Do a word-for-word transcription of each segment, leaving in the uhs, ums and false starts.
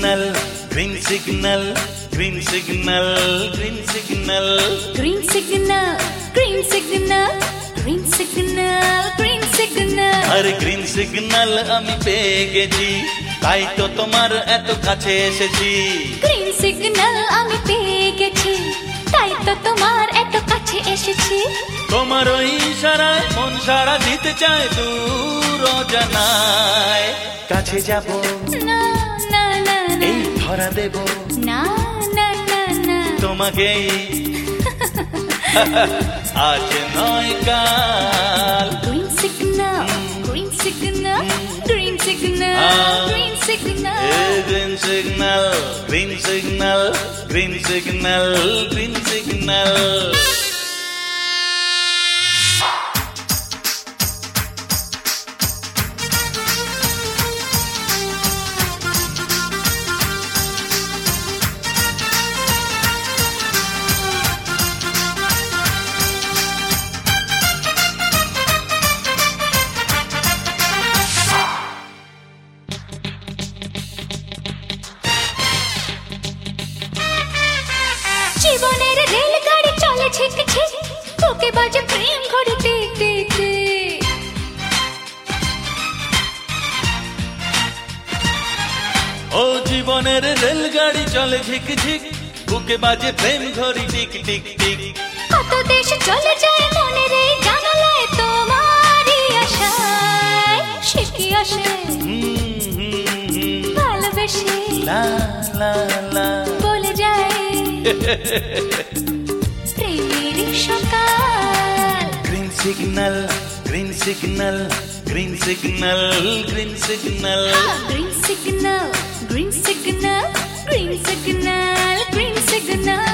signal, green signal, green signal, green signal, green signal, green signal, green signal, green signal. আরে green signal আমি পেয়ে গেছি, তাই তো তোমার এত কাছে এসেছি। গ্রিন সিগন্যাল আমি পেয়ে গেছি, তাই তো তোমার এত কাছে এসেছি। তোমার ওই ইশারায় মন সারা দিতে চায় দূর অজানায়। কাছে যাব না না না না, এই ধরা দেব না না না না, তোমাকেই আজ নয় কাল। Green signal, green signal, green signal, green signal, green signal, green signal, green signal, green signal. জীবনের রেলগাড়ি চলে ঝিক ঝিক, বুকে বাজে প্রেম ঘড়ি টিক টিক টিক। ও জীবনের রেলগাড়ি চলে ঝিক ঝিক, বুকে বাজে প্রেম ঘড়ি টিক টিক টিক। কত দেশ চলে যায় মনের এই জানালায় তোমারই আশায়। সে কি আসে ভালোবেসে লা লা লা বলে যায় প্রেমের সকাল। Green signal, green signal, green signal, green signal, green signal, green signal, green signal, green signal.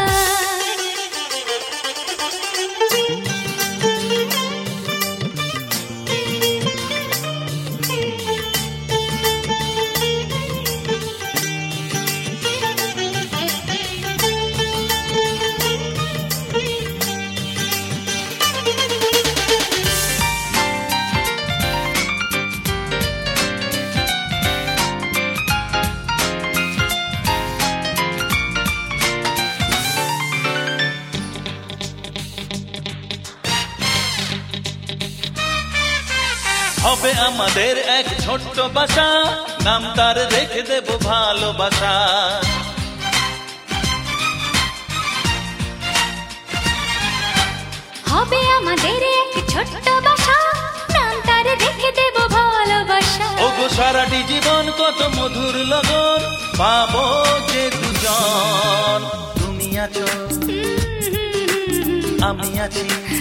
হবে আমাদের এক ছোট্ট বাসা, নাম তার রেখে দেব ভালোবাসা। হবে আমাদের এক ছোট্ট বাসা, নাম তার রেখে দেব ভালোবাসা। ওগো সারাটি জীবন কত মধুর লগন পাবো যে দুজন। তুমি আছো আমি আছি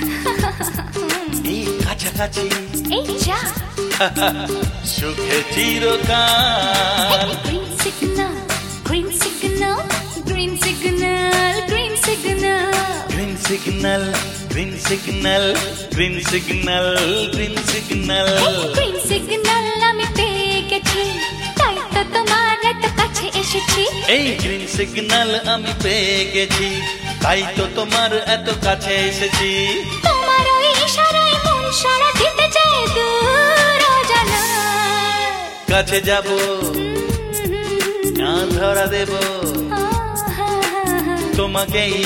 এই কাছাকাছি, এই যা সুখে চিরকাল। Green signal, green signal, green signal, green signal, green signal, green signal, green signal, green signal, green signal আমি পেয়ে গেছি, তাই তো তোমার এত কাছে এসেছি। এই গ্রিন সিগন্যাল আমি পেয়ে গেছি, তাই তো তোমার এত কাছে এসেছি। তোমার ওই ইশারায় মন সারা দিতে চায় দূর অজানায়। কাছে যাব না ধরা দেব তোমাকেই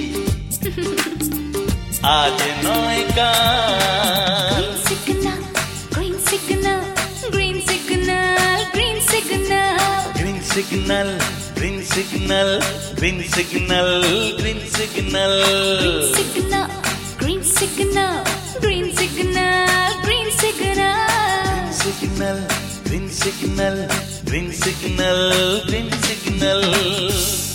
আজ নয় কাল। Green signal, green signal, green signal, green signal, green signal, green signal, green signal, green signal, green signal, green signal, green signal, signal, green signal, green signal, green signal.